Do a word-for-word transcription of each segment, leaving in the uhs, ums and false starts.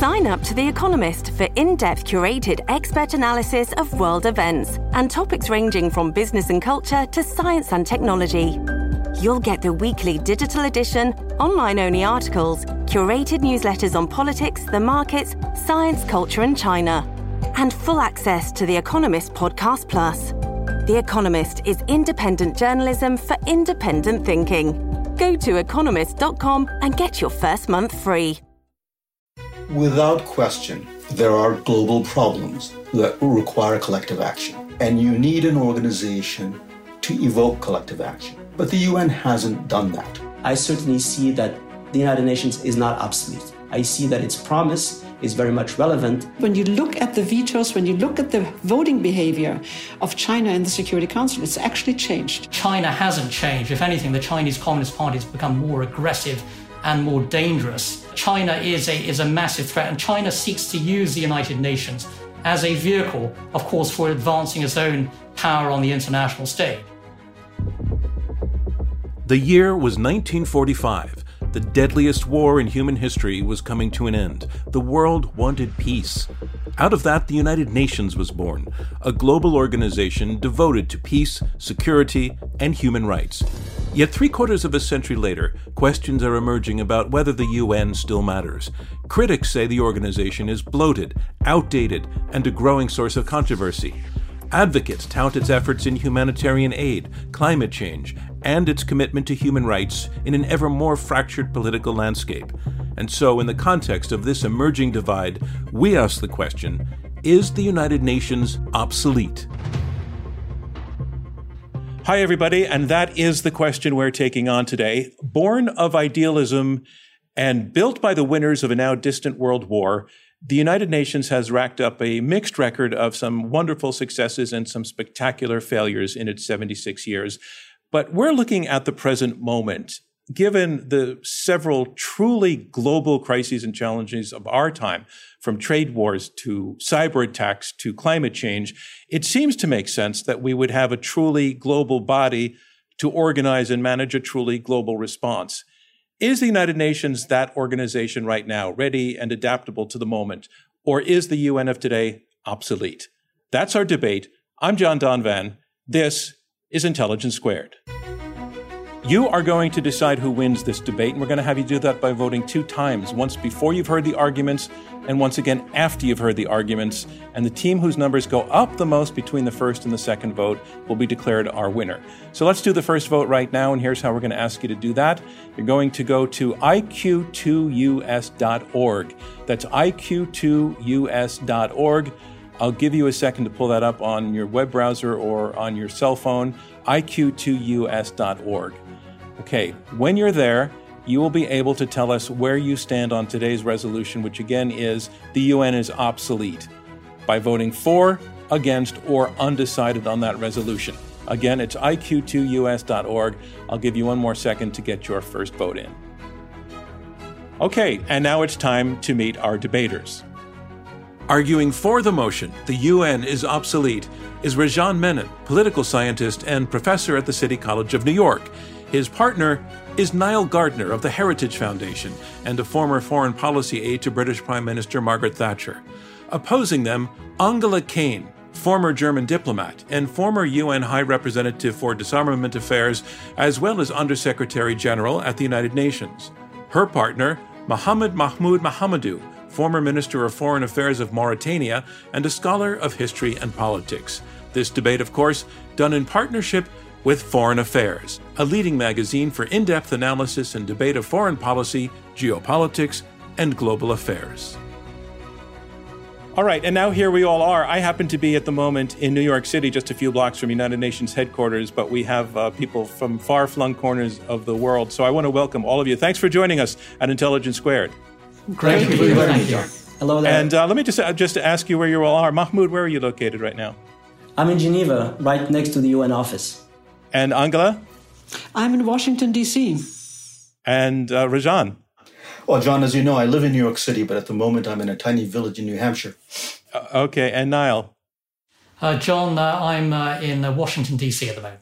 Sign up to The Economist for in-depth curated expert analysis of world events and topics ranging from business and culture to science and technology. You'll get the weekly digital edition, online-only articles, curated newsletters on politics, the markets, science, culture and China, and full access to The Economist Podcast Plus. The Economist is independent journalism for independent thinking. Go to economist dot com and get your first month free. Without question, there are global problems that require collective action, and you need an organization to evoke collective action. But the U N hasn't done that. I certainly see that the United Nations is not obsolete. I see that its promise is very much relevant. When you look at the vetoes, when you look at the voting behavior of China in the Security Council, it's actually changed. China hasn't changed. If anything, the Chinese Communist Party has become more aggressive and more dangerous. China is a, is a massive threat, and China seeks to use the United Nations as a vehicle, of course, for advancing its own power on the international stage. The year was nineteen forty-five. The deadliest war in human history was coming to an end. The world wanted peace. Out of that, the United Nations was born, a global organization devoted to peace, security, and human rights. Yet three quarters of a century later, questions are emerging about whether the U N still matters. Critics say the organization is bloated, outdated, and a growing source of controversy. Advocates tout its efforts in humanitarian aid, climate change, and its commitment to human rights in an ever more fractured political landscape. And so, in the context of this emerging divide, we ask the question, is the United Nations obsolete? Hi, everybody, and that is the question we're taking on today. Born of idealism and built by the winners of a now distant world war, the United Nations has racked up a mixed record of some wonderful successes and some spectacular failures in its seventy-six years. But we're looking at the present moment. Given the several truly global crises and challenges of our time, from trade wars to cyber attacks to climate change, it seems to make sense that we would have a truly global body to organize and manage a truly global response. Is the United Nations that organization right now, ready and adaptable to the moment? Or is the U N of today obsolete? That's our debate. I'm John Donvan. This is Intelligence Squared. You are going to decide who wins this debate, and we're going to have you do that by voting two times, once before you've heard the arguments and once again after you've heard the arguments. And the team whose numbers go up the most between the first and the second vote will be declared our winner. So let's do the first vote right now, and here's how we're going to ask you to do that. You're going to go to I Q two U S dot org. That's I Q two U S dot org. I'll give you a second to pull that up on your web browser or on your cell phone, I Q two U S dot org. Okay, when you're there, you will be able to tell us where you stand on today's resolution, which again is the U N is obsolete, by voting for, against, or undecided on that resolution. Again, it's I Q two U S dot org. I'll give you one more second to get your first vote in. Okay, and now it's time to meet our debaters. Arguing for the motion, the U N is obsolete, is Rajan Menon, political scientist and professor at the City College of New York. His partner is Niall Gardner of the Heritage Foundation and a former foreign policy aide to British Prime Minister Margaret Thatcher. Opposing them, Angela Kane, former German diplomat and former U N High Representative for Disarmament Affairs, as well as Undersecretary General at the United Nations. Her partner, Mohamed Mahmoud Mohamedou, former Minister of Foreign Affairs of Mauritania and a scholar of history and politics. This debate, of course, done in partnership with Foreign Affairs, a leading magazine for in-depth analysis and debate of foreign policy, geopolitics, and global affairs. All right, and now here we all are. I happen to be at the moment in New York City, just a few blocks from United Nations headquarters, but we have uh, people from far-flung corners of the world. So I want to welcome all of you. Thanks for joining us at Intelligence Squared. Great to be with you. Hello there. And uh, let me just, uh, just ask you where you all are. Mahmoud, where are you located right now? I'm in Geneva, right next to the U N office. And Angela? I'm in Washington, D C. And uh, Rajan? Well, John, as you know, I live in New York City, but at the moment I'm in a tiny village in New Hampshire. Uh, okay, and Niall? Uh, John, uh, I'm uh, in uh, Washington, D C at the moment.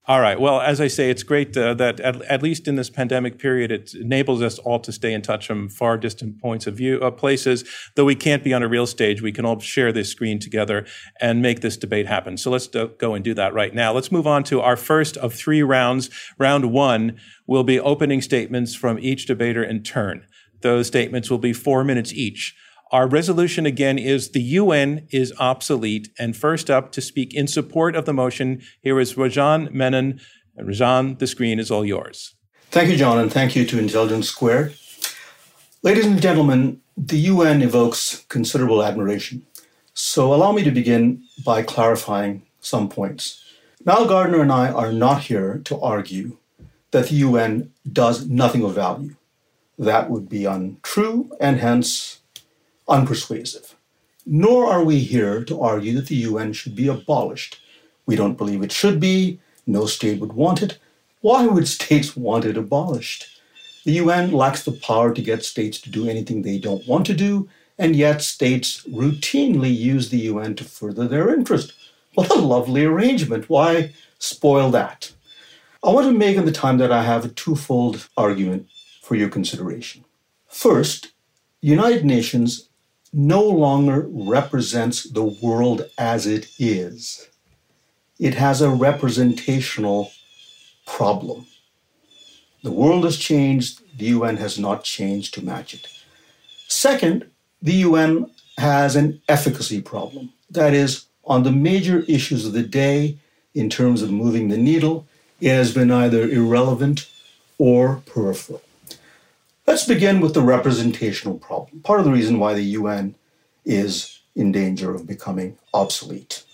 All right. Well, as I say, it's great uh, that at, at least in this pandemic period, it enables us all to stay in touch from far distant points of view, uh, places. Though we can't be on a real stage, we can all share this screen together and make this debate happen. So let's do, go and do that right now. Let's move on to our first of three rounds. Round one will be opening statements from each debater in turn. Those statements will be four minutes each. Our resolution, again, is the U N is obsolete. And first up to speak in support of the motion, here is Rajan Menon. And Rajan, the screen is all yours. Thank you, John, and thank you to Intelligence Squared. Ladies and gentlemen, the U N evokes considerable admiration. So allow me to begin by clarifying some points. Niall Gardner and I are not here to argue that the U N does nothing of value. That would be untrue and hence unpersuasive. Nor are we here to argue that the U N should be abolished. We don't believe it should be. No state would want it. Why would states want it abolished? The U N lacks the power to get states to do anything they don't want to do, and yet states routinely use the U N to further their interest. What a lovely arrangement. Why spoil that? I want to make in the time that I have a twofold argument for your consideration. First, the United Nations no longer represents the world as it is. It has a representational problem. The world has changed, the U N has not changed to match it. Second, the U N has an efficacy problem. That is, on the major issues of the day, in terms of moving the needle, it has been either irrelevant or peripheral. Let's begin with the representational problem, part of the reason why the U N is in danger of becoming obsolete.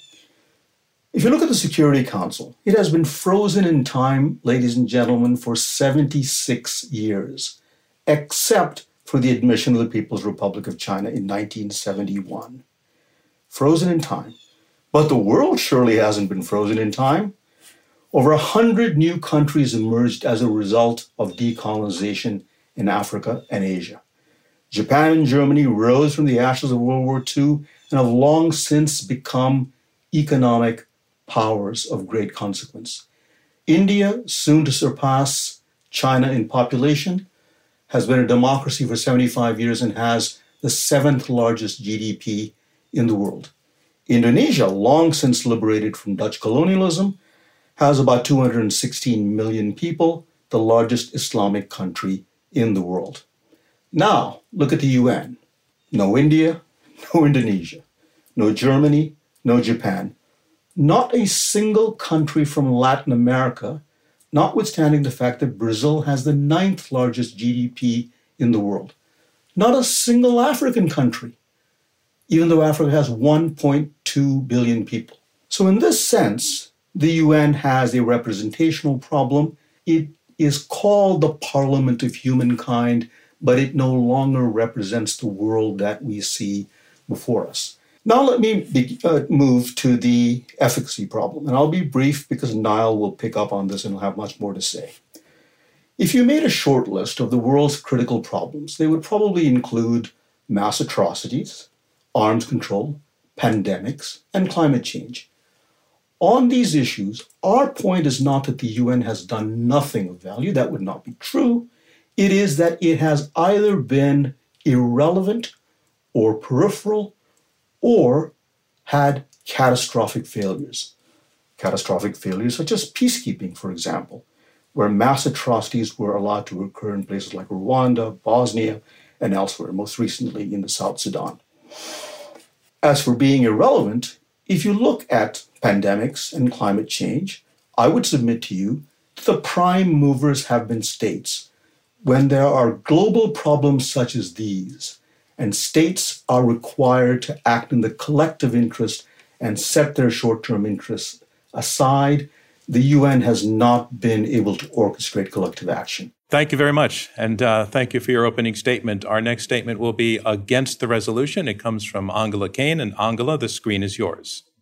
If you look at the Security Council, it has been frozen in time, ladies and gentlemen, for seventy-six years, except for the admission of the People's Republic of China in nineteen seventy-one. Frozen in time. But the world surely hasn't been frozen in time. Over a hundred new countries emerged as a result of decolonization in Africa and Asia. Japan and Germany rose from the ashes of World War Two and have long since become economic powers of great consequence. India, soon to surpass China in population, has been a democracy for seventy-five years and has the seventh largest G D P in the world. Indonesia, long since liberated from Dutch colonialism, has about two hundred sixteen million people, the largest Islamic country in the world. Now, look at the U N. No India, no Indonesia, no Germany, no Japan. Not a single country from Latin America, notwithstanding the fact that Brazil has the ninth largest G D P in the world. Not a single African country, even though Africa has one point two billion people. So in this sense, the U N has a representational problem. It is called the Parliament of Humankind, but it no longer represents the world that we see before us. Now let me be, uh, move to the efficacy problem, and I'll be brief because Niall will pick up on this and will have much more to say. If you made a short list of the world's critical problems, they would probably include mass atrocities, arms control, pandemics, and climate change. On these issues, our point is not that the U N has done nothing of value. That would not be true. It is that it has either been irrelevant or peripheral or had catastrophic failures. Catastrophic failures such as peacekeeping, for example, where mass atrocities were allowed to occur in places like Rwanda, Bosnia, and elsewhere, most recently in the South Sudan. As for being irrelevant, if you look at pandemics and climate change, I would submit to you that the prime movers have been states. When there are global problems such as these, and states are required to act in the collective interest and set their short-term interests aside, the U N has not been able to orchestrate collective action. Thank you very much. And uh, thank you for your opening statement. Our next statement will be against the resolution. It comes from Angela Kane. And Angela, the screen is yours.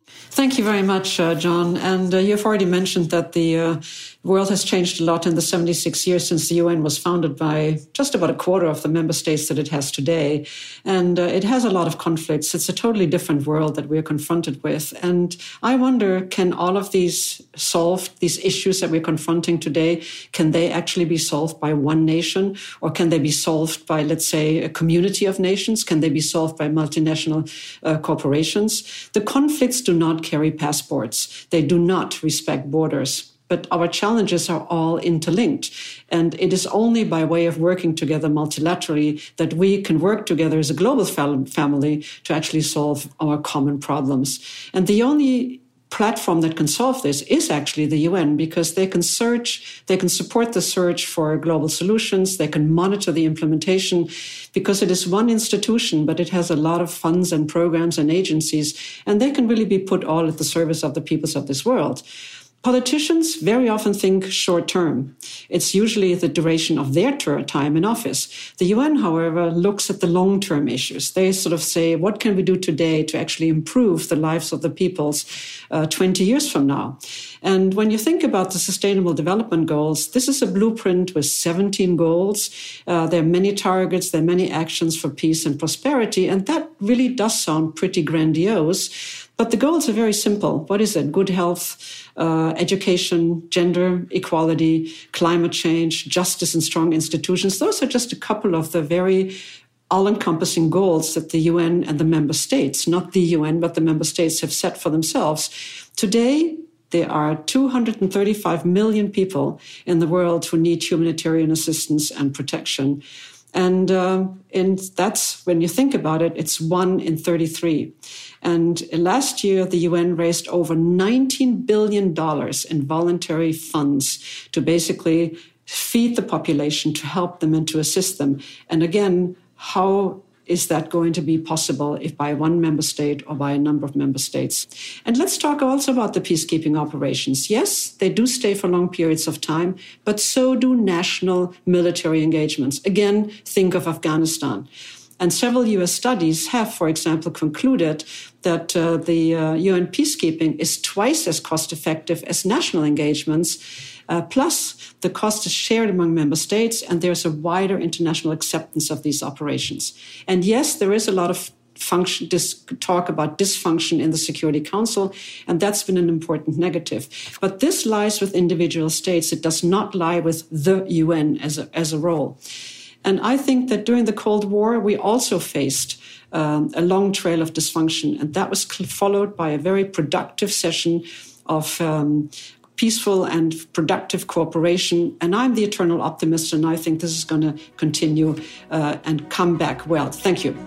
Thank you very much, uh, John. And uh, you've already mentioned that the uh, world has changed a lot in the seventy-six years since the U N was founded by just about a quarter of the member states that it has today. And uh, it has a lot of conflicts. It's a totally different world that we're confronted with. And I wonder, can all of these solved, these issues that we're confronting today, can they actually be solved by one nation? Or can they be solved by, let's say, a community of nations? Can they be solved by multinational uh, corporations? The conflicts do not carry passports. They do not respect borders. But our challenges are all interlinked. And it is only by way of working together multilaterally that we can work together as a global fam- family to actually solve our common problems. And the only platform that can solve this is actually the U N, because they can search, they can support the search for global solutions, they can monitor the implementation, because it is one institution, but it has a lot of funds and programs and agencies, and they can really be put all at the service of the peoples of this world. Politicians very often think short term. It's usually the duration of their ter- time in office. The U N, however, looks at the long-term issues. They sort of say, what can we do today to actually improve the lives of the peoples uh, twenty years from now? And when you think about the Sustainable Development Goals, this is a blueprint with seventeen goals. Uh, there are many targets, there are many actions for peace and prosperity, and that really does sound pretty grandiose. But the goals are very simple. What is it? Good health, uh, education, gender equality, climate change, justice and strong institutions. Those are just a couple of the very all-encompassing goals that the U N and the member states, not the U N, but the member states have set for themselves. Today, there are two hundred thirty-five million people in the world who need humanitarian assistance and protection. And, uh, and that's, when you think about it, it's one in thirty-three. And last year, the U N raised over nineteen billion dollars in voluntary funds to basically feed the population, to help them and to assist them. And again, how is that going to be possible if by one member state or by a number of member states? And let's talk also about the peacekeeping operations. Yes, they do stay for long periods of time, but so do national military engagements. Again, think of Afghanistan. And several U S studies have, for example, concluded that uh, the uh, U N peacekeeping is twice as cost-effective as national engagements. Uh, plus, the cost is shared among member states, and there's a wider international acceptance of these operations. And yes, there is a lot of function, dis, talk about dysfunction in the Security Council, and that's been an important negative. But this lies with individual states. It does not lie with the U N as a, as a role. And I think that during the Cold War, we also faced um, a long trail of dysfunction, and that was followed by a very productive session of um, peaceful and productive cooperation. And I'm the eternal optimist, and I think this is going to continue uh, and come back well. Thank you.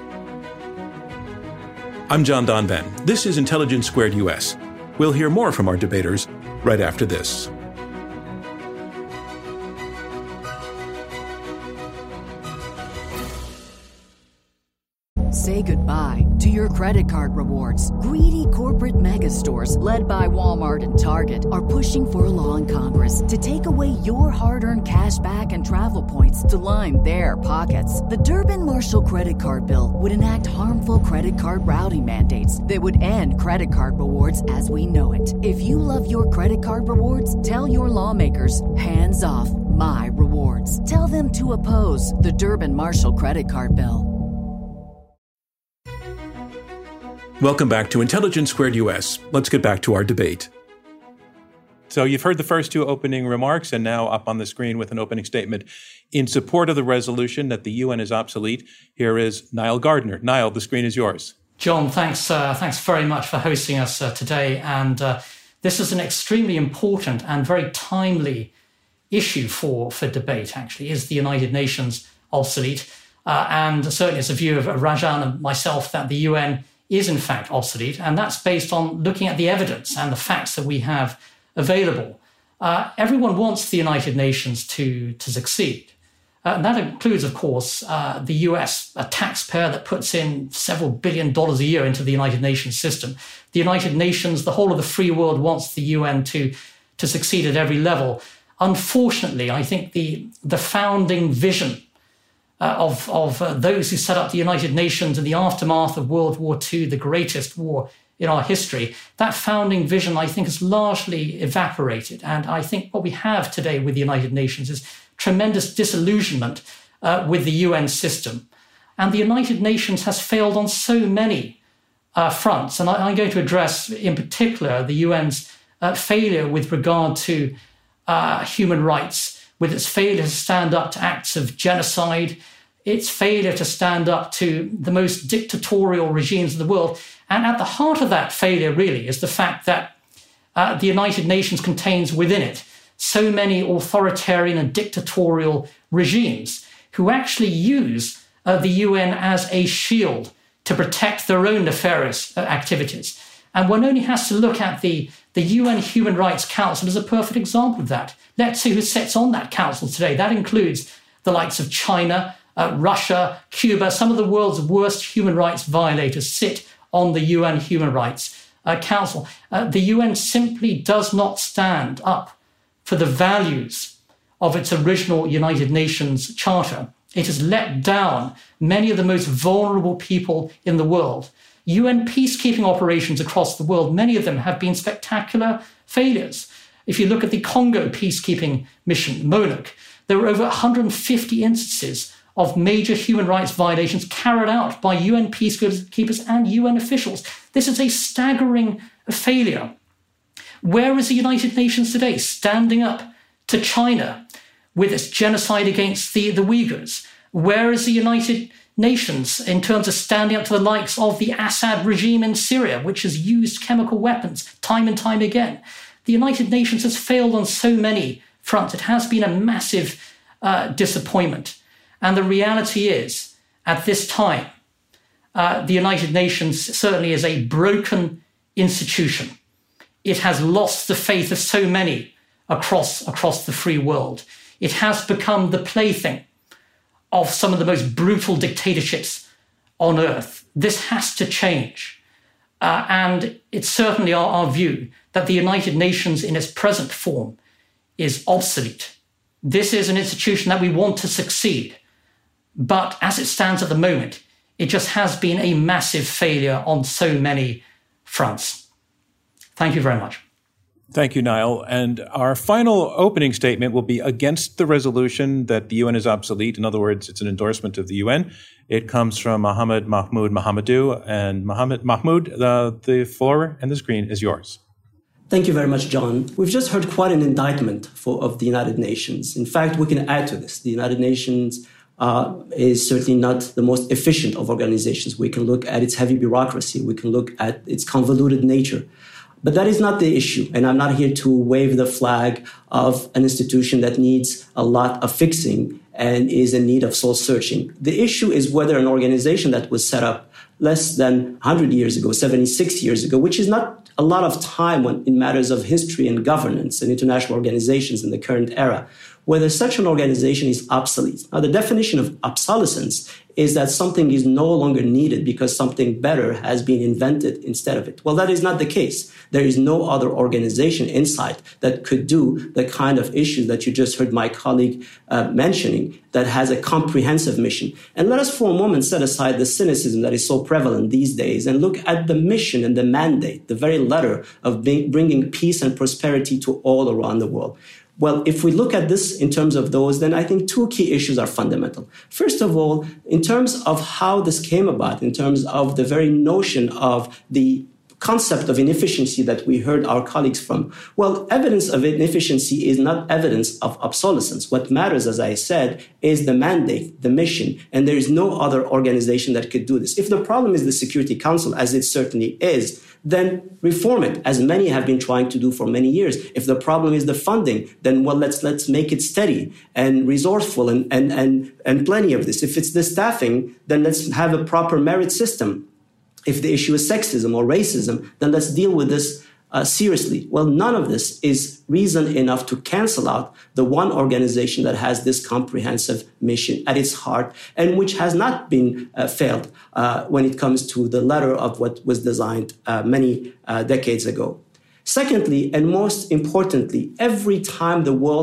I'm John Donvan. This is Intelligence Squared U S. We'll hear more from our debaters right after this. Say goodbye to your credit card rewards. Greedy corporate mega stores, led by Walmart and Target, are pushing for a law in Congress to take away your hard-earned cash back and travel points to line their pockets. The Durbin-Marshall credit card bill would enact harmful credit card routing mandates that would end credit card rewards as we know it. If you love your credit card rewards, tell your lawmakers, hands off my rewards. Tell them to oppose the Durbin-Marshall credit card bill. Welcome back to Intelligence Squared U S. Let's get back to our debate. So you've heard the first two opening remarks, and now up on the screen with an opening statement in support of the resolution that the U N is obsolete. Here is Niall Gardner. Niall, the screen is yours. John, thanks uh, thanks very much for hosting us uh, today. And uh, this is an extremely important and very timely issue for, for debate, actually. Is the United Nations obsolete? Uh, and certainly it's a view of Rajan and myself that the U N is in fact obsolete, and that's based on looking at the evidence and the facts that we have available. Uh, everyone wants the United Nations to, to succeed. Uh, and that includes, of course, uh, the U S, a taxpayer that puts in several billion dollars a year into the United Nations system. The United Nations, the whole of the free world wants the U N to, to succeed at every level. Unfortunately, I think the, the founding vision Uh, of, of uh, those who set up the United Nations in the aftermath of World War Two, the greatest war in our history, that founding vision, I think, has largely evaporated. And I think what we have today with the United Nations is tremendous disillusionment uh, with the U N system. And the United Nations has failed on so many uh, fronts. And I, I'm going to address in particular the U N's uh, failure with regard to uh, human rights, with its failure to stand up to acts of genocide, its failure to stand up to the most dictatorial regimes of the world. And at the heart of that failure, really, is the fact that uh, the United Nations contains within it so many authoritarian and dictatorial regimes who actually use uh, the U N as a shield to protect their own nefarious uh, activities. And one only has to look at the, the U N Human Rights Council as a perfect example of that. Let's see who sits on that council today. That includes the likes of China, uh, Russia, Cuba. Some of the world's worst human rights violators sit on the U N Human Rights uh, Council. Uh, the U N simply does not stand up for the values of its original United Nations Charter. It has let down many of the most vulnerable people in the world. U N peacekeeping operations across the world, many of them have been spectacular failures. If you look at the Congo peacekeeping mission, MONUC, there were over one hundred fifty instances of major human rights violations carried out by U N peacekeepers and U N officials. This is a staggering failure. Where is the United Nations today? Standing up to China with its genocide against the, the Uyghurs. Where is the United Nations in terms of standing up to the likes of the Assad regime in Syria, which has used chemical weapons time and time again? The United Nations has failed on so many fronts. It has been a massive uh, disappointment. And the reality is, at this time, uh, the United Nations certainly is a broken institution. It has lost the faith of so many across, across the free world. It has become the plaything of some of the most brutal dictatorships on earth. This has to change. Uh, and it's certainly our, our view that the United Nations in its present form is obsolete. This is an institution that we want to succeed. But as it stands at the moment, it just has been a massive failure on so many fronts. Thank you very much. Thank you, Niall. And our final opening statement will be against the resolution that the U N is obsolete. In other words, it's an endorsement of the U N. It comes from Mohammed Mahmoud Mohammadou. And Mohammed Mahmoud, uh, the floor and the screen is yours. Thank you very much, John. We've just heard quite an indictment for, of the United Nations. In fact, we can add to this. The United Nations uh, is certainly not the most efficient of organizations. We can look at its heavy bureaucracy. We can look at its convoluted nature. But that is not the issue. And I'm not here to wave the flag of an institution that needs a lot of fixing and is in need of soul searching. The issue is whether an organization that was set up less than one hundred years ago, seventy-six years ago, which is not a lot of time when, in matters of history and governance and international organizations in the current era, whether such an organization is obsolete. Now, the definition of obsolescence is that something is no longer needed because something better has been invented instead of it. Well, that is not the case. There is no other organization in sight that could do the kind of issues that you just heard my colleague uh, mentioning, that has a comprehensive mission. And let us for a moment set aside the cynicism that is so prevalent these days and look at the mission and the mandate, the very letter of being, bringing peace and prosperity to all around the world. Well, if we look at this in terms of those, then I think two key issues are fundamental. First of all, in terms of how this came about, in terms of the very notion of the concept of inefficiency that we heard our colleagues from. Well, evidence of inefficiency is not evidence of obsolescence. What matters, as I said, is the mandate, the mission, and there is no other organization that could do this. If the problem is the Security Council, as it certainly is, then reform it, as many have been trying to do for many years. If the problem is the funding, then well, let's let's make it steady and resourceful and and and, and plenty of this. If it's the staffing, then let's have a proper merit system. If the issue is sexism or racism, then let's deal with this uh, seriously. Well, none of this is reason enough to cancel out the one organization that has this comprehensive mission at its heart and which has not been uh, failed uh, when it comes to the letter of what was designed uh, many uh, decades ago. Secondly, and most importantly, every time the world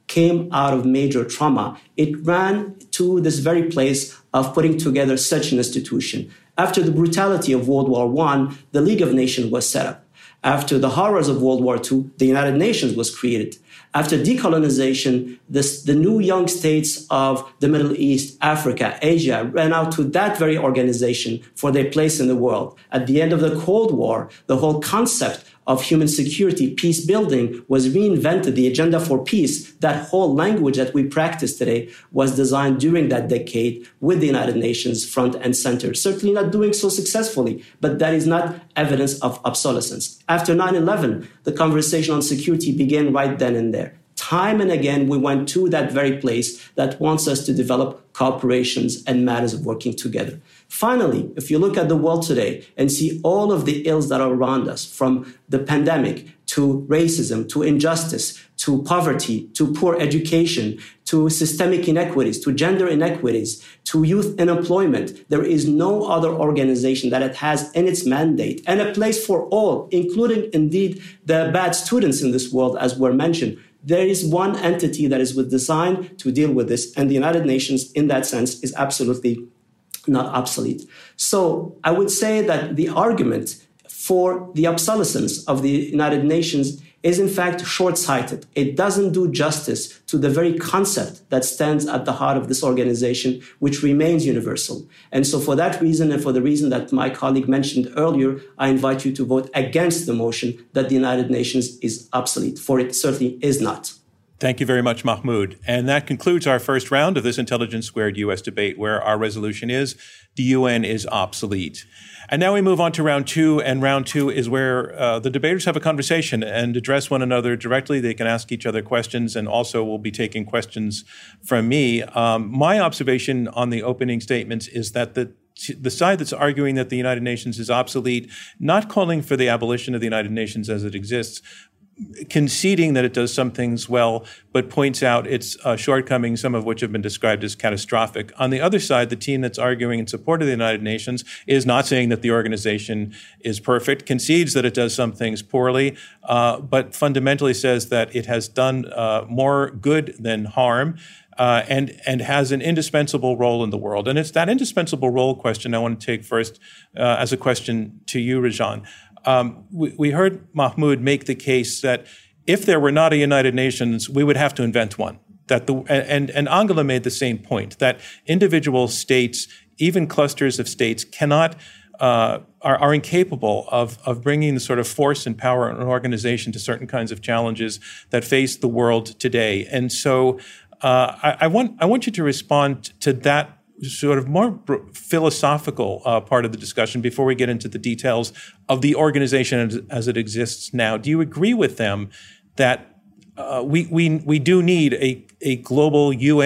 came out of major trauma. It ran to this very place of putting together such an institution. After the brutality of World War One, the League of Nations was set up. After the horrors of World War Two, the United Nations was created. After decolonization, this, the new young states of the Middle East, Africa, Asia ran out to that very organization for their place in the world. At the end of the Cold War, the whole concept of human security, peace building was reinvented. The agenda for peace, that whole language that we practice today, was designed during that decade with the United Nations front and center. Certainly not doing so successfully, but that is not evidence of obsolescence. After nine eleven, the conversation on security began right then and there. Time and again, we went to that very place that wants us to develop cooperations and matters of working together. Finally, if you look at the world today and see all of the ills that are around us, from the pandemic to racism, to injustice, to poverty, to poor education, to systemic inequities, to gender inequities, to youth unemployment, there is no other organization that it has in its mandate and a place for all, including indeed the bad students in this world, as were mentioned. There is one entity that is designed to deal with this, and the United Nations, in that sense, is absolutely not obsolete. So I would say that the argument for the obsolescence of the United Nations is in fact short-sighted. It doesn't do justice to the very concept that stands at the heart of this organization, which remains universal. And so for that reason, and for the reason that my colleague mentioned earlier, I invite you to vote against the motion that the United Nations is obsolete, for it certainly is not. Thank you very much, Mahmoud. And that concludes our first round of this Intelligence Squared U S debate, where our resolution is the U N is obsolete. And now we move on to round two, and round two is where uh, the debaters have a conversation and address one another directly. They can ask each other questions, and also we'll be taking questions from me. Um, my observation on the opening statements is that the the side that's arguing that the United Nations is obsolete, not calling for the abolition of the United Nations as it exists, conceding that it does some things well, but points out its uh, shortcomings, some of which have been described as catastrophic. On the other side, the team that's arguing in support of the United Nations is not saying that the organization is perfect, concedes that it does some things poorly, uh, but fundamentally says that it has done uh, more good than harm. Uh, and and has an indispensable role in the world. And it's that indispensable role question I want to take first uh, as a question to you, Rajan. Um, we, we heard Mahmoud make the case that if there were not a United Nations, we would have to invent one. That the and, and Angela made the same point, that individual states, even clusters of states, cannot uh, are, are incapable of of bringing the sort of force and power in an organization to certain kinds of challenges that face the world today. And so uh, I, I want I want you to respond to that sort of more philosophical uh, part of the discussion before we get into the details of the organization as, as it exists now. Do you agree with them that uh, we we we do need a a global U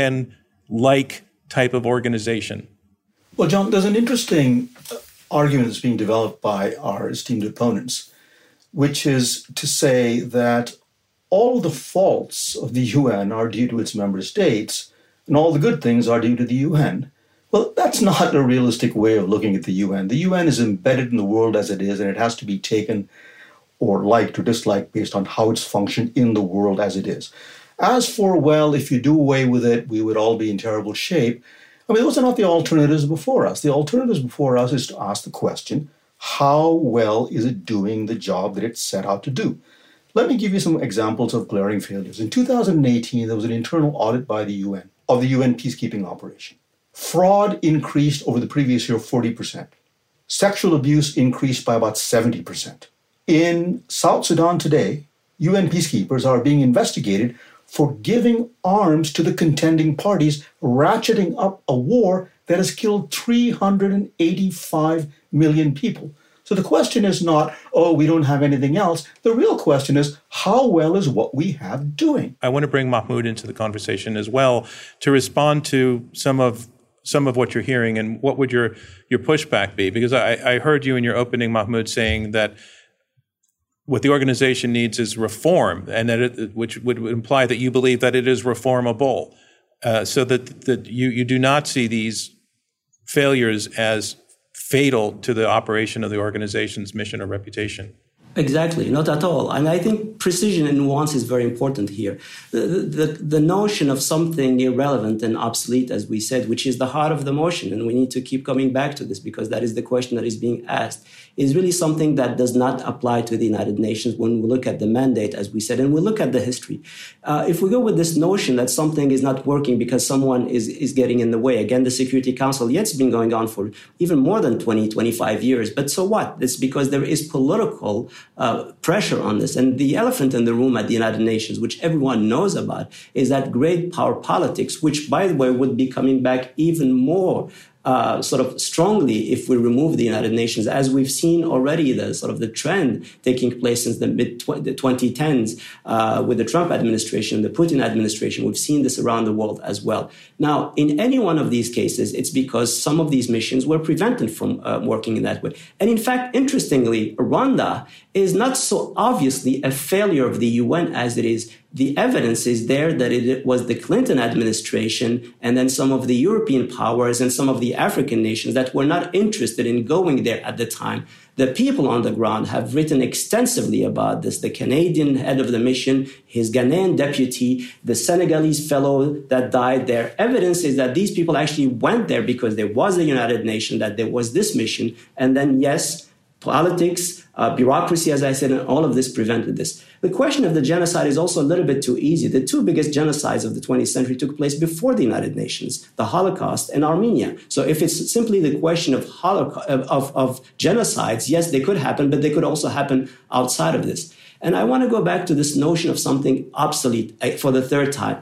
N-like type of organization? Well, John, there's an interesting argument that's being developed by our esteemed opponents, which is to say that all the faults of the U N are due to its member states, and all the good things are due to the U N. Well, that's not a realistic way of looking at the U N. The U N is embedded in the world as it is, and it has to be taken or liked or disliked based on how it's functioned in the world as it is. As for, well, if you do away with it, we would all be in terrible shape. I mean, those are not the alternatives before us. The alternatives before us is to ask the question, how well is it doing the job that it's set out to do? Let me give you some examples of glaring failures. In two thousand eighteen, there was an internal audit by the U N of the U N peacekeeping operation. Fraud increased over the previous year forty percent. Sexual abuse increased by about seventy percent. In South Sudan today, U N peacekeepers are being investigated for giving arms to the contending parties, ratcheting up a war that has killed three hundred eighty-five million people. So the question is not, oh, we don't have anything else. The real question is, how well is what we have doing? I want to bring Mahmoud into the conversation as well to respond to some of some of what you're hearing, and what would your your pushback be? Because I, I heard you in your opening, Mahmoud, saying that what the organization needs is reform, and that it, which would imply that you believe that it is reformable, uh, so that that you you do not see these failures as fatal to the operation of the organization's mission or reputation. Exactly, not at all. And I think precision and nuance is very important here. The, the, the notion of something irrelevant and obsolete, as we said, which is the heart of the motion, and we need to keep coming back to this because that is the question that is being asked, is really something that does not apply to the United Nations when we look at the mandate, as we said, and we look at the history. Uh, if we go with this notion that something is not working because someone is, is getting in the way, again, the Security Council, yeah, it's been going on for even more than twenty, twenty-five years, but so what? It's because there is political Uh, pressure on this. And the elephant in the room at the United Nations, which everyone knows about, is that great power politics, which, by the way, would be coming back even more uh, sort of strongly if we remove the United Nations, as we've seen already the sort of the trend taking place since the mid twenty tens uh, with the Trump administration, the Putin administration. We've seen this around the world as well. Now, in any one of these cases, it's because some of these missions were prevented from uh, working in that way. And in fact, interestingly, Rwanda is not so obviously a failure of the U N as it is. The evidence is there that it was the Clinton administration and then some of the European powers and some of the African nations that were not interested in going there at the time. The people on the ground have written extensively about this. The Canadian head of the mission, his Ghanaian deputy, the Senegalese fellow that died there. Evidence is that these people actually went there because there was a United Nations, that there was this mission. And then, yes, politics, uh, bureaucracy, as I said, and all of this prevented this. The question of the genocide is also a little bit too easy. The two biggest genocides of the twentieth century took place before the United Nations, the Holocaust and Armenia. So if it's simply the question of, holocaust, of, of genocides, yes, they could happen, but they could also happen outside of this. And I want to go back to this notion of something obsolete for the third time.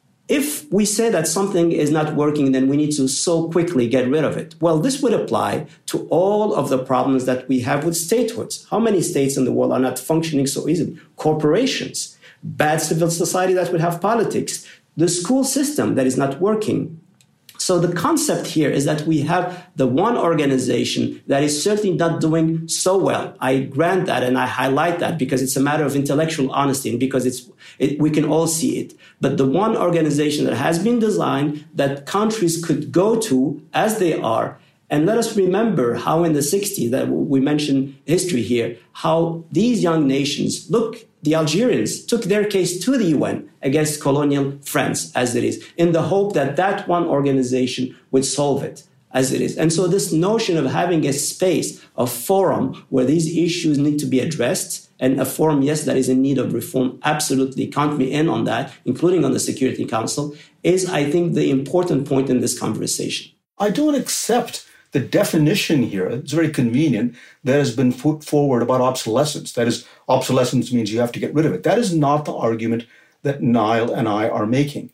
If we say that something is not working, then we need to so quickly get rid of it. Well, this would apply to all of the problems that we have with statehoods. How many states in the world are not functioning so easily? Corporations, bad civil society that would have politics, the school system that is not working. So the concept here is that we have the one organization that is certainly not doing so well. I grant that and I highlight that because it's a matter of intellectual honesty and because it's it, we can all see it. But the one organization that has been designed that countries could go to as they are. And let us remember how in the sixties, that we mentioned history here, how these young nations, look, the Algerians took their case to the U N against colonial France, as it is, in the hope that that one organization would solve it, as it is. And so this notion of having a space, a forum where these issues need to be addressed, and a forum, yes, that is in need of reform, absolutely count me in on that, including on the Security Council, is, I think, the important point in this conversation. I don't accept the definition here, it's very convenient, that has been put forward about obsolescence. That is, obsolescence means you have to get rid of it. That is not the argument that Niall and I are making.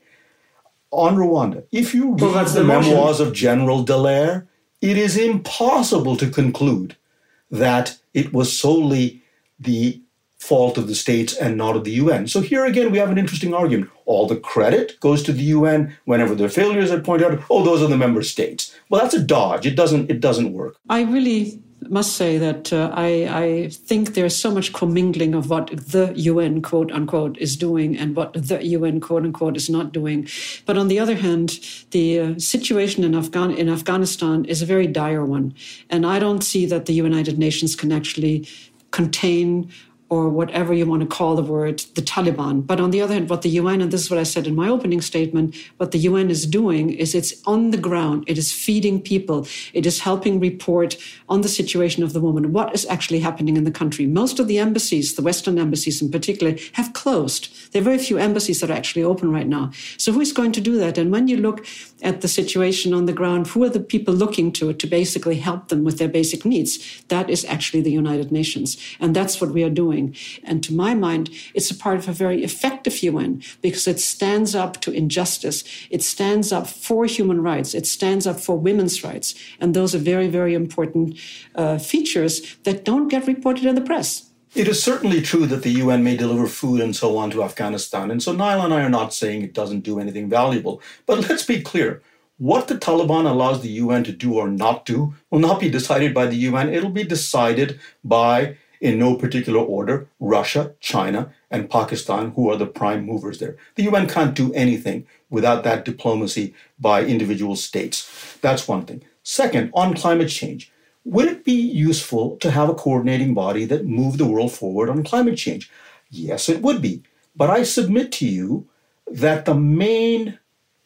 On Rwanda, if you read well, the, the memoirs of General Dallaire, it is impossible to conclude that it was solely the fault of the states and not of the U N. So here again, we have an interesting argument. All the credit goes to the U N. Whenever there are failures, I point out, oh, those are the member states. Well, that's a dodge. It doesn't, it doesn't work. I really must say that uh, I, I think there's so much commingling of what the U N, quote unquote, is doing and what the U N, quote unquote, is not doing. But on the other hand, the uh, situation in, Afghan- in Afghanistan is a very dire one. And I don't see that the United Nations can actually contain, or whatever you want to call the word, the Taliban. But on the other hand, what the U N, and this is what I said in my opening statement, what the U N is doing is it's on the ground. It is feeding people. It is helping report on the situation of the woman, what is actually happening in the country. Most of the embassies, the Western embassies in particular, have closed. There are very few embassies that are actually open right now. So who is going to do that? And when you look at the situation on the ground, who are the people looking to it to basically help them with their basic needs? That is actually the United Nations. And that's what we are doing. And to my mind, it's a part of a very effective U N because it stands up to injustice. It stands up for human rights. It stands up for women's rights. And those are very, very important uh, features that don't get reported in the press. It is certainly true that the U N may deliver food and so on to Afghanistan. And so Niall and I are not saying it doesn't do anything valuable. But let's be clear. What the Taliban allows the U N to do or not do will not be decided by the U N. It'll be decided by, in no particular order, Russia, China, and Pakistan, who are the prime movers there. The U N can't do anything without that diplomacy by individual states. That's one thing. Second, on climate change, Would it be useful to have a coordinating body that moved the world forward on climate change? Yes, it would be. But I submit to you that the main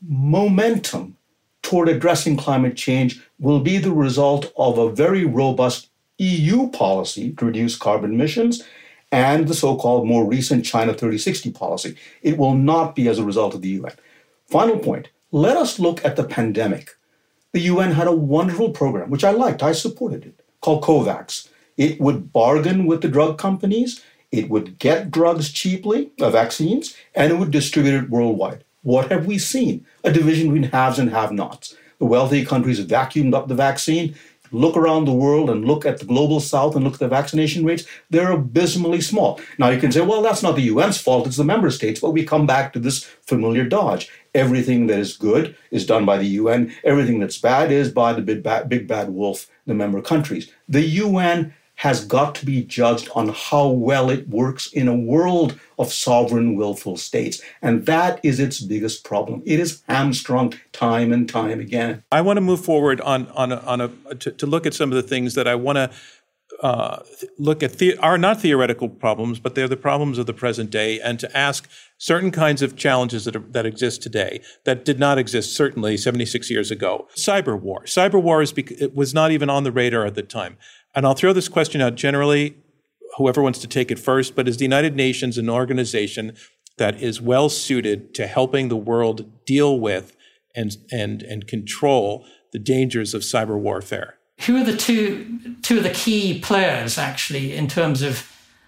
momentum toward addressing climate change will be the result of a very robust E U policy to reduce carbon emissions and the so-called more recent China thirty sixty policy. It will not be as a result of the U N. Final point, let us look at the pandemic. The U N had a wonderful program, which I liked, I supported it, called COVAX. It would bargain with the drug companies, it would get drugs cheaply, uh, vaccines, and it would distribute it worldwide. What have we seen? A division between haves and have-nots. The wealthy countries vacuumed up the vaccine. Look around the world and look at the global south and look at the vaccination rates. They're abysmally small. Now you can say, well, that's not the U N's fault, it's the member states. But we come back to this familiar dodge. Everything that is good is done by the U N. Everything that's bad is by the big bad, big bad wolf, the member countries. The U N has got to be judged on how well it works in a world of sovereign, willful states. And that is its biggest problem. It is hamstrung time and time again. I want to move forward on on a, on a to, to look at some of the things that I want to uh, look at the, are not theoretical problems, but they're the problems of the present day, and to ask certain kinds of challenges that are, that exist today that did not exist certainly seventy-six years ago. Cyber war. Cyber war is bec- it was not even on the radar at the time. And I'll throw this question out generally, whoever wants to take it first, but is the United Nations an organization that is well suited to helping the world deal with and and and control the dangers of cyber warfare? Who are the two two of the key players actually in terms of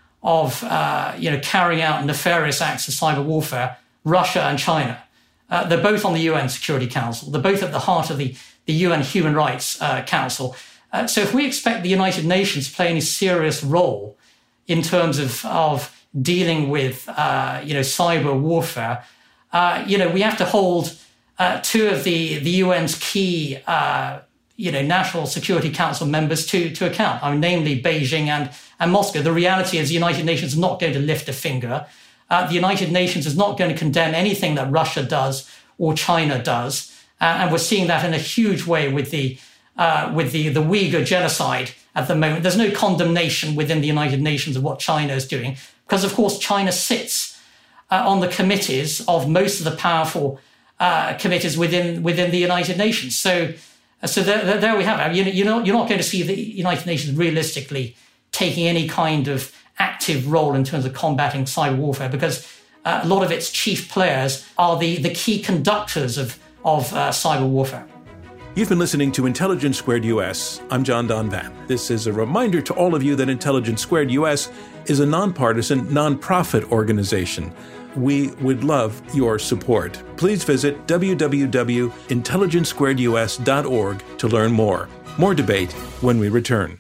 of uh, you know carrying out nefarious acts of cyber warfare? Russia and China. Uh, they're both on the U N Security Council. They're both at the heart of the the U N Human Rights uh, Council. Uh, so if we expect the United Nations to play any serious role in terms of, of dealing with, uh, you know, cyber warfare, uh, you know, we have to hold uh, two of the, the U N's key, uh, you know, National Security Council members to, to account, I mean, namely Beijing and, and Moscow. The reality is the United Nations is not going to lift a finger. Uh, the United Nations is not going to condemn anything that Russia does or China does. Uh, and we're seeing that in a huge way with the Uh, with the, the Uyghur genocide at the moment. There's no condemnation within the United Nations of what China is doing, because, of course, China sits uh, on the committees of most of the powerful uh, committees within within the United Nations. So, uh, so there, there we have it. You, you're, not, you're not going to see the United Nations realistically taking any kind of active role in terms of combating cyber warfare, because uh, a lot of its chief players are the, the key conductors of, of uh, cyber warfare. You've been listening to Intelligence Squared U S. I'm John Donvan. This is a reminder to all of you that Intelligence Squared U S is a nonpartisan, nonprofit organization. We would love your support. Please visit w w w dot intelligence squared u s dot org to learn more. More debate when we return.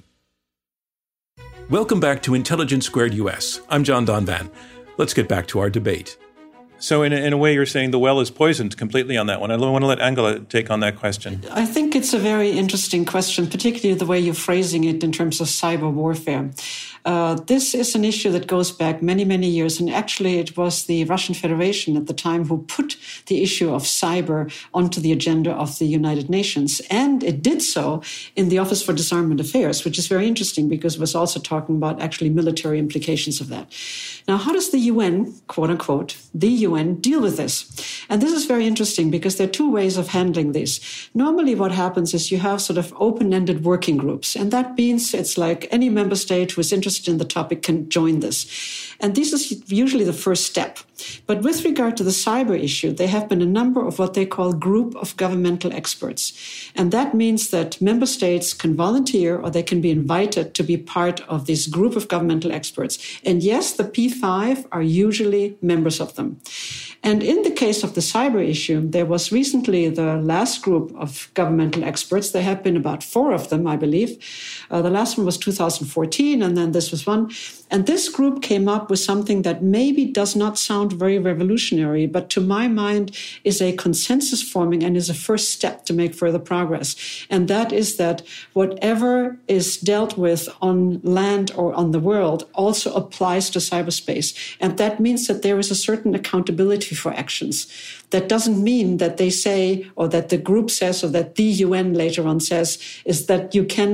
Welcome back to Intelligence Squared U S. I'm John Donvan. Let's get back to our debate. So in a, in a way, you're saying the well is poisoned completely on that one. I want to let Angela take on that question. I think it's a very interesting question, particularly the way you're phrasing it in terms of cyber warfare. Uh, this is an issue that goes back many, many years. And actually, it was the Russian Federation at the time who put the issue of cyber onto the agenda of the United Nations. And it did so in the Office for Disarmament Affairs, which is very interesting because it was also talking about actually military implications of that. Now, how does the U N, quote unquote, the U N deal with this? And this is very interesting because there are two ways of handling this. Normally, what happens is you have sort of open-ended working groups. And that means it's like any member state who is interested in the topic can join this. And this is usually the first step. But with regard to the cyber issue, there have been a number of what they call group of governmental experts. And that means that member states can volunteer or they can be invited to be part of this group of governmental experts. And yes, the P five are usually members of them. And in the case of the cyber issue, there was recently the last group of governmental experts. There have been about four of them, I believe. Uh, the last one was two thousand fourteen, and then this was one. And this group came up with something that maybe does not sound very revolutionary, but to my mind is a consensus forming and is a first step to make further progress. And that is that whatever is dealt with on land or on the world also applies to cyberspace. And that means that there is a certain accountability for actions. That doesn't mean that they say, or that the group says, or that the U N later on says, is that you cannot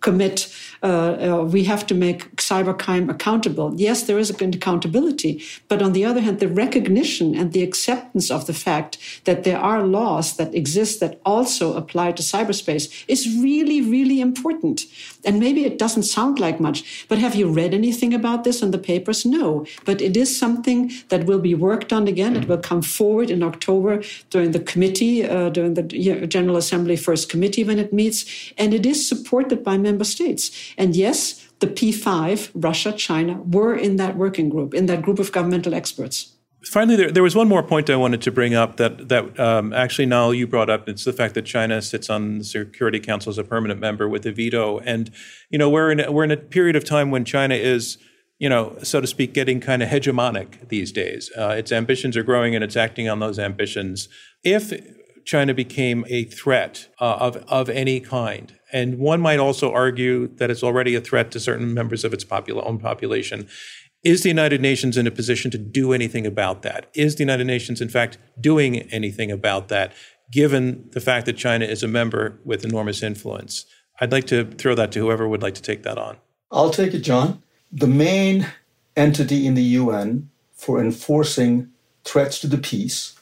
commit, uh, uh, we have to make cybercrime accountable. Yes, there is accountability, but on the other hand, the recognition and the acceptance of the fact that there are laws that exist that also apply to cyberspace is really, really important. And maybe it doesn't sound like much, but have you read anything about this in the papers? No, but it is something that will be worked on again. It will come forward in October during the committee, uh, during the General Assembly First Committee when it meets, and it is supported by member states. And yes, the P five, Russia, China, were in that working group, in that group of governmental experts. Finally, there, there was one more point I wanted to bring up that that um, actually, Niall, you brought up. It's the fact that China sits on the Security Council as a permanent member with a veto. And, you know, we're in a, we're in a period of time when China is, you know, so to speak, getting kind of hegemonic these days. Uh, its ambitions are growing and it's acting on those ambitions. If China became a threat uh, of, of any kind, and one might also argue that it's already a threat to certain members of its popul- own population, is the United Nations in a position to do anything about that? Is the United Nations, in fact, doing anything about that, given the fact that China is a member with enormous influence? I'd like to throw that to whoever would like to take that on. I'll take it, John. The main entity in the U N for enforcing threats to the peace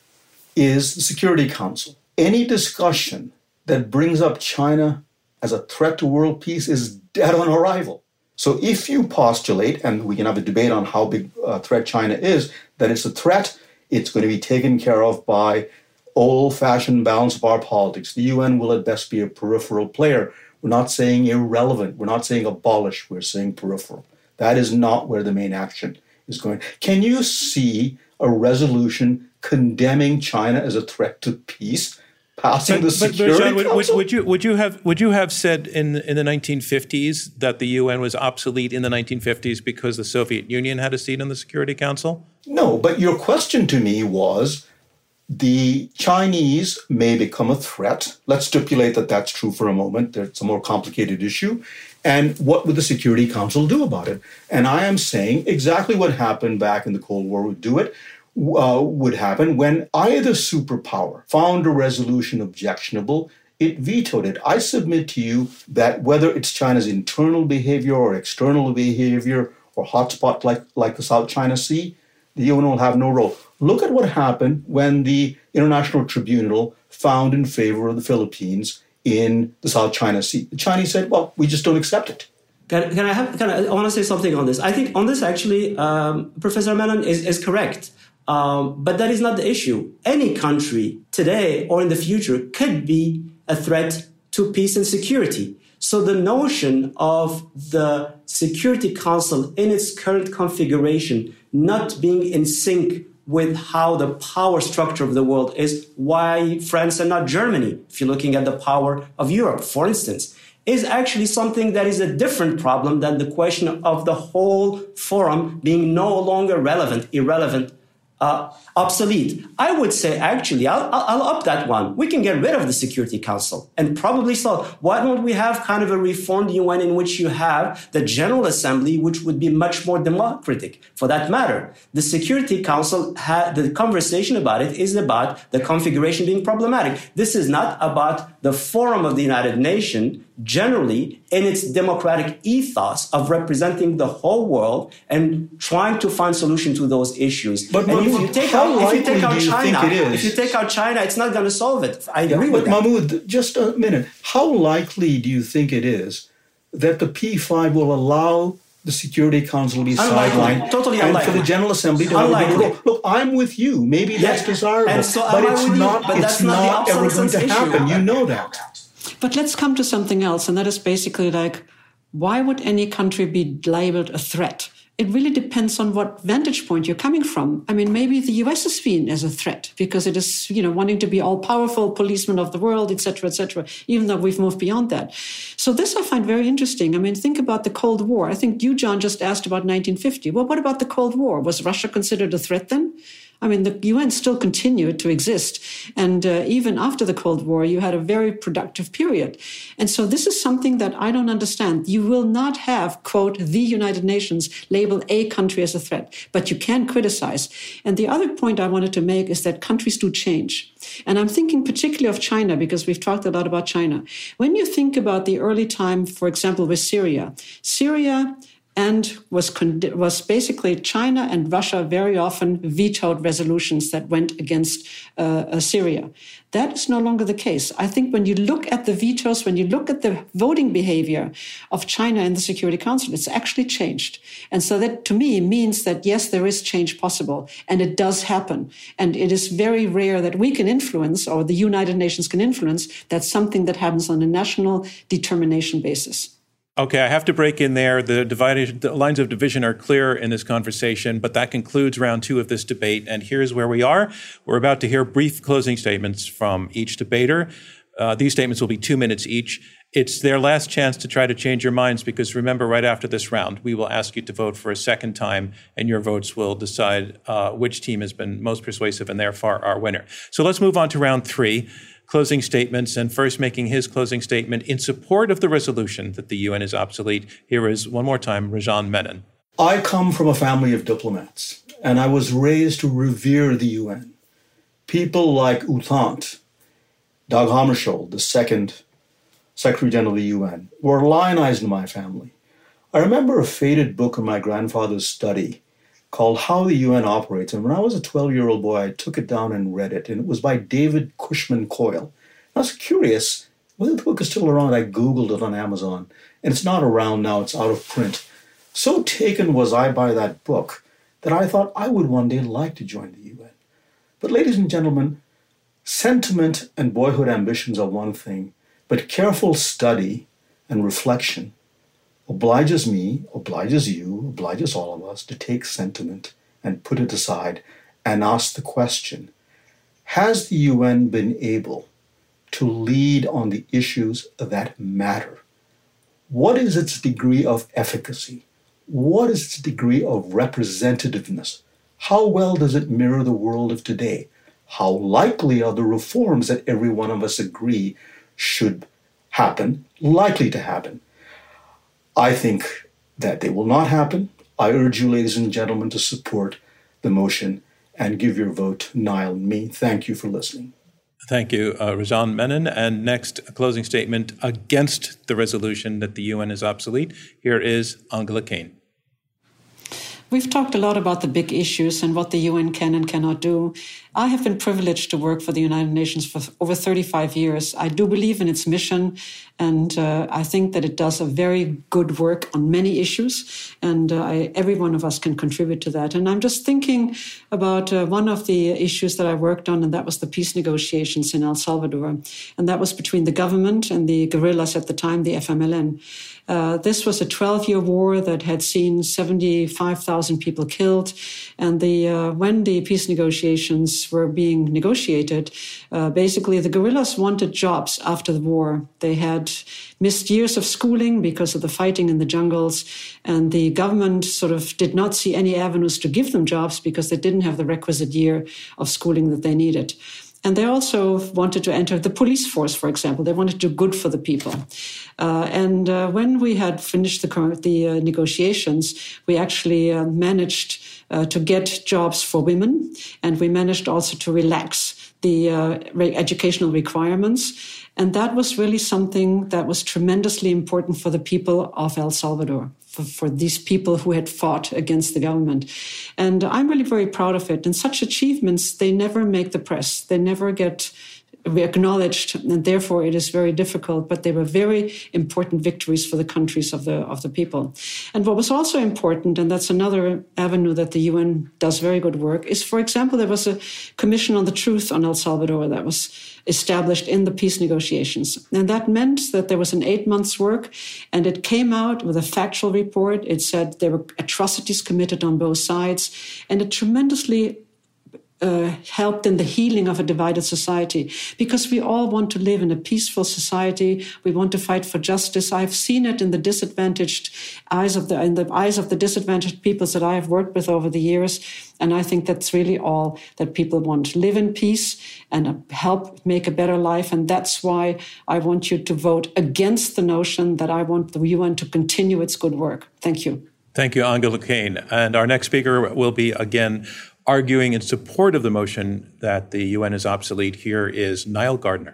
is the Security Council. Any discussion that brings up China as a threat to world peace is dead on arrival. So if you postulate, and we can have a debate on how big a threat China is, that it's a threat, it's going to be taken care of by old-fashioned balance of our politics. The U N will at best be a peripheral player. We're not saying irrelevant. We're not saying abolish. We're saying peripheral. That is not where the main action is going. Can you see a resolution condemning China as a threat to peace passing but, the Security but, John, would, Council? Would, would you would you have would you have said in in the nineteen fifties that the U N was obsolete in the nineteen fifties because the Soviet Union had a seat on the Security Council? No, but your question to me was, the Chinese may become a threat. Let's stipulate that that's true for a moment. It's a more complicated issue. And what would the Security Council do about it? And I am saying exactly what happened back in the Cold War would do it. Uh, would happen when either superpower found a resolution objectionable, it vetoed it. I submit to you that whether it's China's internal behavior or external behavior or hotspot like, like the South China Sea, the U N will have no role. Look at what happened when the International Tribunal found in favor of the Philippines in the South China Sea. The Chinese said, well, we just don't accept it. Can, can I have? Can I, I want to say something on this. I think on this, actually, um, Professor Menon is, is correct. Um, but that is not the issue. Any country today or in the future could be a threat to peace and security. So the notion of the Security Council in its current configuration not being in sync with how the power structure of the world is, why France and not Germany, if you're looking at the power of Europe, for instance, is actually something that is a different problem than the question of the whole forum being no longer relevant, irrelevant, Uh, obsolete. I would say, actually, I'll, I'll up that one. We can get rid of the Security Council and probably so. Why don't we have kind of a reformed U N in which you have the General Assembly, which would be much more democratic for that matter? The Security Council, ha- the conversation about it is about the configuration being problematic. This is not about the Forum of the United Nations generally in its democratic ethos of representing the whole world and trying to find solution to those issues. But and Mahmoud, if you take how out, if you take out likely do you China, think it is? if you take out China, it's not going to solve it. I Yeah, agree but with that. Mahmoud, just a minute. How likely do you think it is that the P five will allow the Security Council to be Unlikely. sidelined Totally and unlikely. for the General Assembly to have a big Unlikely. role? Look, I'm with you. Maybe that's Yeah. desirable, And so am but I it's with you, not. but It's that's not the not ever going obsolescence to issue. happen. You know that. But let's come to something else, and that is basically like, why would any country be labeled a threat? It really depends on what vantage point you're coming from. I mean, maybe the U S is seen as a threat because it is, you know, wanting to be all-powerful policeman of the world, et cetera, et cetera, even though we've moved beyond that. So this I find very interesting. I mean, think about the Cold War. I think you, John, just asked about nineteen fifty. Well, what about the Cold War? Was Russia considered a threat then? I mean, the U N still continued to exist. And uh, even after the Cold War, you had a very productive period. And so this is something that I don't understand. You will not have, quote, the United Nations label a country as a threat, but you can criticize. And the other point I wanted to make is that countries do change. And I'm thinking particularly of China, because we've talked a lot about China. When you think about the early time, for example, with Syria, Syria and was con- was basically China and Russia very often vetoed resolutions that went against uh, uh, Syria. That is no longer the case. I think when you look at the vetoes, when you look at the voting behavior of China in the Security Council, it's actually changed. And so that, to me, means that, yes, there is change possible, and it does happen. And it is very rare that we can influence, or the United Nations can influence, that's something that happens on a national determination basis. Okay, I have to break in there. The, divided, the lines of division are clear in this conversation, but that concludes round two of this debate. And here's where we are. We're about to hear brief closing statements from each debater. Uh, these statements will be two minutes each. It's their last chance to try to change your minds, because remember, right after this round, we will ask you to vote for a second time, and your votes will decide uh, which team has been most persuasive and therefore our winner. So let's move on to round three. Closing statements, and first making his closing statement in support of the resolution that the U N is obsolete. Here is, one more time, Rajan Menon. I come from a family of diplomats, and I was raised to revere the U N. People like U Thant, Dag Hammarskjöld, the second Secretary General of the U N, were lionized in my family. I remember a faded book in my grandfather's study called How the U N Operates. And when I was a twelve-year-old boy, I took it down and read it. And it was by David Cushman Coyle. I was curious whether the book is still around. I Googled it on Amazon. And it's not around now. It's out of print. So taken was I by that book that I thought I would one day like to join the U N. But ladies and gentlemen, sentiment and boyhood ambitions are one thing, but careful study and reflection obliges me, obliges you, obliges all of us to take sentiment and put it aside and ask the question, has the U N been able to lead on the issues that matter? What is its degree of efficacy? What is its degree of representativeness? How well does it mirror the world of today? How likely are the reforms that every one of us agree should happen, likely to happen? I think that they will not happen. I urge you, ladies and gentlemen, to support the motion and give your vote, Niall and me. Thank you for listening. Thank you, uh, Rajan Menon. And next, a closing statement against the resolution that the U N is obsolete. Here is Angela Kane. We've talked a lot about the big issues and what the U N can and cannot do. I have been privileged to work for the United Nations for over thirty-five years. I do believe in its mission, and uh, I think that it does a very good work on many issues, and uh, I, every one of us can contribute to that. And I'm just thinking about uh, one of the issues that I worked on, and that was the peace negotiations in El Salvador. And that was between the government and the guerrillas at the time, the F M L N. Uh, this was a twelve-year war that had seen seventy-five thousand people killed. And the uh, when the peace negotiations were being negotiated, uh, basically the guerrillas wanted jobs after the war. They had missed years of schooling because of the fighting in the jungles. And the government sort of did not see any avenues to give them jobs because they didn't have the requisite year of schooling that they needed. And they also wanted to enter the police force, for example. They wanted to do good for the people. Uh, and uh, when we had finished the, the uh, negotiations, we actually uh, managed uh, to get jobs for women. And we managed also to relax the uh, re- educational requirements. And that was really something that was tremendously important for the people of El Salvador, for, for these people who had fought against the government. And I'm really very proud of it. And such achievements, they never make the press. They never get acknowledged, and therefore it is very difficult, but they were very important victories for the countries of the of the people. And what was also important, and that's another avenue that the U N does very good work, is, for example, there was a Commission on the Truth on El Salvador that was established in the peace negotiations. And that meant that there was an eight months work, and it came out with a factual report. It said there were atrocities committed on both sides, and it tremendously uh, helped in the healing of a divided society, because we all want to live in a peaceful society. We want to fight for justice. I've seen it in the disadvantaged eyes of the in the eyes of the disadvantaged peoples that I have worked with over the years, and I think that's really all that people want: live in peace and help make a better life. And that's why I want you to vote against the notion that I want the U N to continue its good work. Thank you. Thank you, Angela Kane. And our next speaker will be again arguing in support of the motion that the U N is obsolete. Here is Niall Gardiner.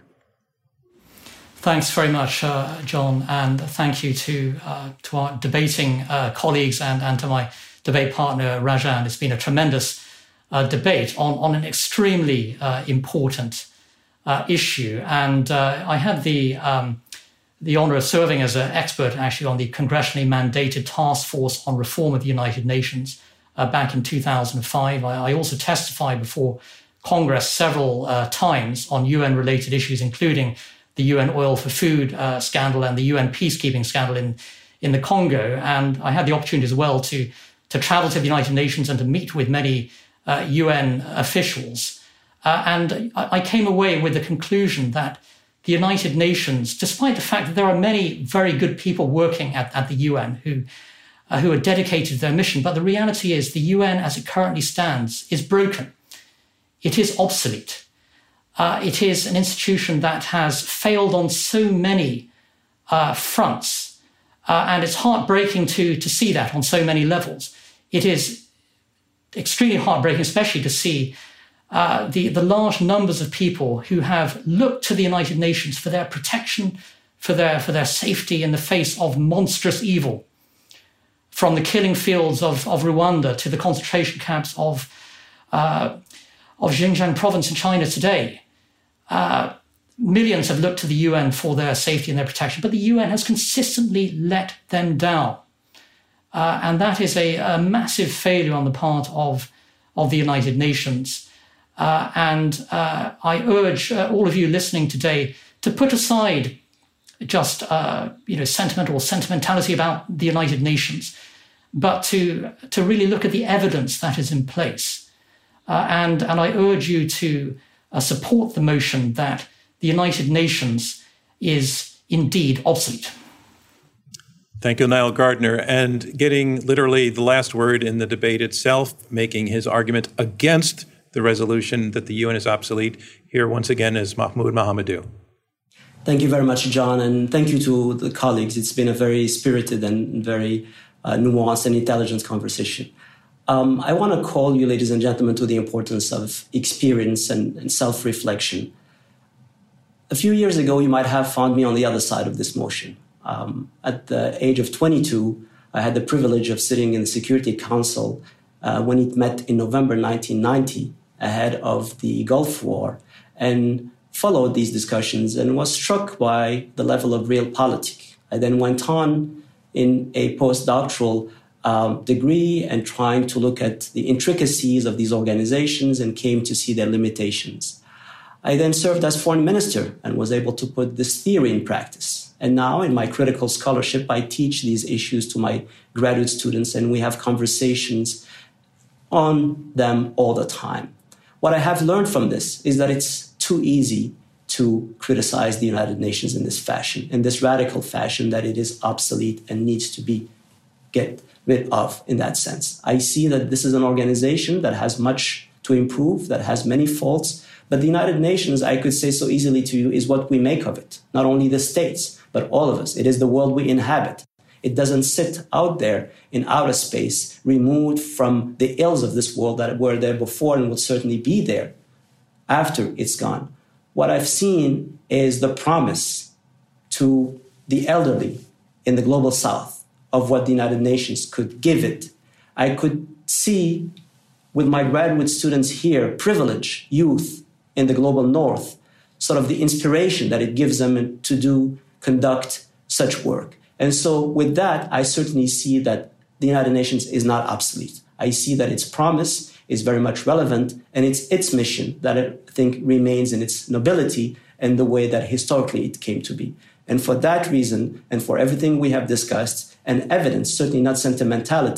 Thanks very much, uh, John, and thank you to uh, to our debating uh, colleagues and, and to my debate partner, Rajan. It's been a tremendous uh, debate on, on an extremely uh, important uh, issue. And uh, I had the um, the honor of serving as an expert actually on the congressionally mandated task force on reform of the United Nations Uh, back in two thousand five. I, I also testified before Congress several uh, times on U N-related issues, including the U N oil for food uh, scandal and the U N peacekeeping scandal in, in the Congo. And I had the opportunity as well to, to travel to the United Nations and to meet with many uh, U N officials. Uh, and I, I came away with the conclusion that the United Nations, despite the fact that there are many very good people working at, at the U N who Uh, who are dedicated to their mission. But the reality is the U N, as it currently stands, is broken. It is obsolete. Uh, it is an institution that has failed on so many uh, fronts. Uh, and it's heartbreaking to, to see that on so many levels. It is extremely heartbreaking, especially to see uh, the, the large numbers of people who have looked to the United Nations for their protection, for their, for their safety in the face of monstrous evil. From the killing fields of, of Rwanda to the concentration camps of, uh, of Xinjiang province in China today. Uh, millions have looked to the U N for their safety and their protection, but the U N has consistently let them down. Uh, and that is a, a massive failure on the part of, of the United Nations. Uh, and uh, I urge uh, all of you listening today to put aside just uh, you know, sentimental sentimentality about the United Nations, but to to really look at the evidence that is in place. Uh, and, and I urge you to uh, support the motion that the United Nations is indeed obsolete. Thank you, Niall Gardiner. And getting literally the last word in the debate itself, making his argument against the resolution that the U N is obsolete, here once again is Mahmoud Mohammadou. Thank you very much, John, and thank you to the colleagues. It's been a very spirited and very uh, nuanced and intelligent conversation. Um, I want to call you, ladies and gentlemen, to the importance of experience and, and self-reflection. A few years ago, you might have found me on the other side of this motion. Um, at the age of twenty-two, I had the privilege of sitting in the Security Council uh, when it met in November nineteen ninety, ahead of the Gulf War, and followed these discussions and was struck by the level of realpolitik. I then went on in a postdoctoral um, degree and trying to look at the intricacies of these organizations and came to see their limitations. I then served as foreign minister and was able to put this theory in practice. And now in my critical scholarship, I teach these issues to my graduate students and we have conversations on them all the time. What I have learned from this is that it's too easy to criticize the United Nations in this fashion, in this radical fashion, that it is obsolete and needs to be get rid of in that sense. I see that this is an organization that has much to improve, that has many faults, but the United Nations, I could say so easily to you, is what we make of it. Not only the states, but all of us. It is the world we inhabit. It doesn't sit out there in outer space, removed from the ills of this world that were there before and will certainly be there after it's gone. What I've seen is the promise to the elderly in the global south of what the United Nations could give it. I could see with my graduate students here, privileged youth in the global north, sort of the inspiration that it gives them to do, conduct such work. And so with that, I certainly see that the United Nations is not obsolete. I see that its promise is very much relevant, and it's its mission that I think remains in its nobility and the way that historically it came to be. And for that reason, and for everything we have discussed, and evidence, certainly not sentimentality,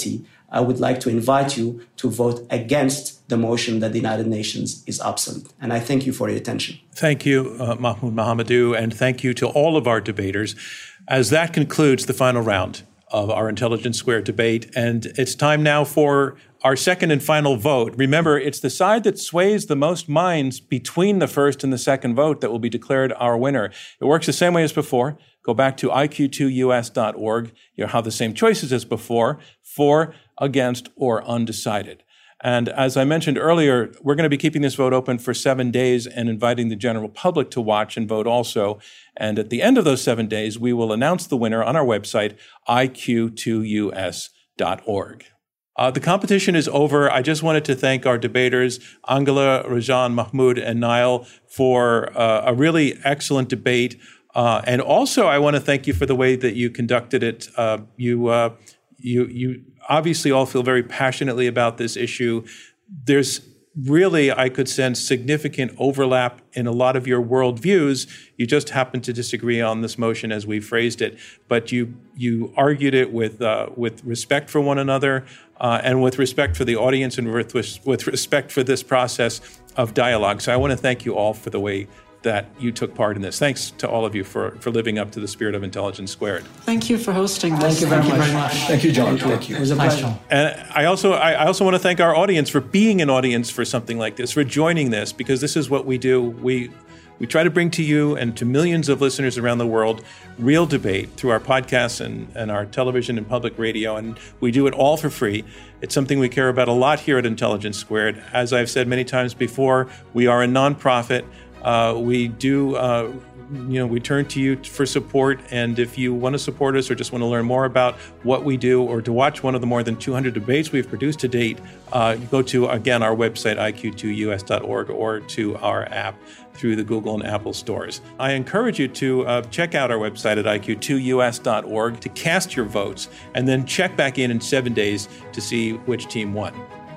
I would like to invite you to vote against the motion that the United Nations is obsolete. And I thank you for your attention. Thank you, uh, Mahmoud Mohammadou, and thank you to all of our debaters. As that concludes the final round of our Intelligence Squared debate, and it's time now for our second and final vote. Remember, it's the side that sways the most minds between the first and the second vote that will be declared our winner. It works the same way as before. Go back to I Q two U S dot org. You'll have the same choices as before: for, against, or undecided. And as I mentioned earlier, we're going to be keeping this vote open for seven days and inviting the general public to watch and vote also. And at the end of those seven days, we will announce the winner on our website, I Q two U S dot org. Uh, the competition is over. I just wanted to thank our debaters, Angela, Rajan, Mahmoud, and Niall, for uh, a really excellent debate. Uh, and also, I want to thank you for the way that you conducted it. Uh, you, uh, you, you obviously all feel very passionately about this issue. There's really, I could sense, significant overlap in a lot of your worldviews. You just happen to disagree on this motion as we phrased it, but you you argued it with uh, with respect for one another uh, and with respect for the audience and with with respect for this process of dialogue. So I want to thank you all for the way that you took part in this. Thanks to all of you for, for living up to the spirit of Intelligence Squared. Thank you for hosting this. Thank you very, Thank much. you very much. Thank you, John. Thank you. Thank you. It was a Thanks, pleasure. John. And I also I I also want to thank our audience for being an audience for something like this, for joining this, because this is what we do. We we try to bring to you and to millions of listeners around the world real debate through our podcasts and, and our television and public radio, and we do it all for free. It's something we care about a lot here at Intelligence Squared. As I've said many times before, we are a nonprofit. Uh, we do, uh, you know, we turn to you for support. And if you want to support us or just want to learn more about what we do or to watch one of the more than two hundred debates we've produced to date, uh, go to, again, our website, I Q two U S dot org, or to our app through the Google and Apple stores. I encourage you to uh, check out our website at I Q two U S dot org to cast your votes and then check back in in seven days to see which team won.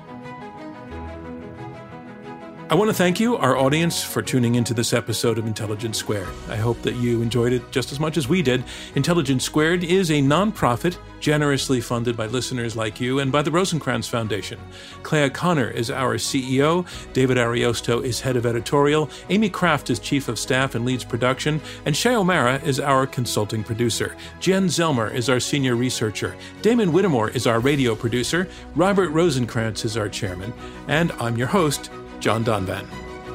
I want to thank you, our audience, for tuning into this episode of Intelligence Squared. I hope that you enjoyed it just as much as we did. Intelligence Squared is a nonprofit generously funded by listeners like you and by the Rosencrantz Foundation. Clea Connor is our C E O, David Ariosto is head of editorial, Amy Kraft is chief of staff and leads production, and Shay O'Mara is our consulting producer. Jen Zelmer is our senior researcher. Damon Whittemore is our radio producer. Robert Rosencrantz is our chairman. And I'm your host, John Donvan.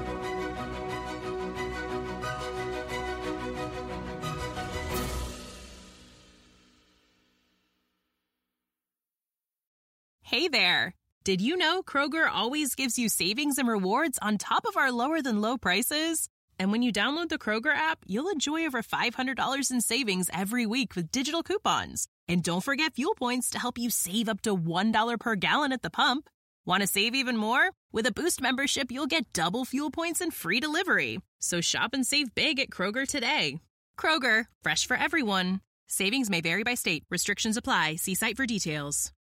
Hey there! Did you know Kroger always gives you savings and rewards on top of our lower than low prices? And when you download the Kroger app, you'll enjoy over five hundred dollars in savings every week with digital coupons. And don't forget fuel points to help you save up to one dollar per gallon at the pump. Want to save even more? With a Boost membership, you'll get double fuel points and free delivery. So shop and save big at Kroger today. Kroger, fresh for everyone. Savings may vary by state. Restrictions apply. See site for details.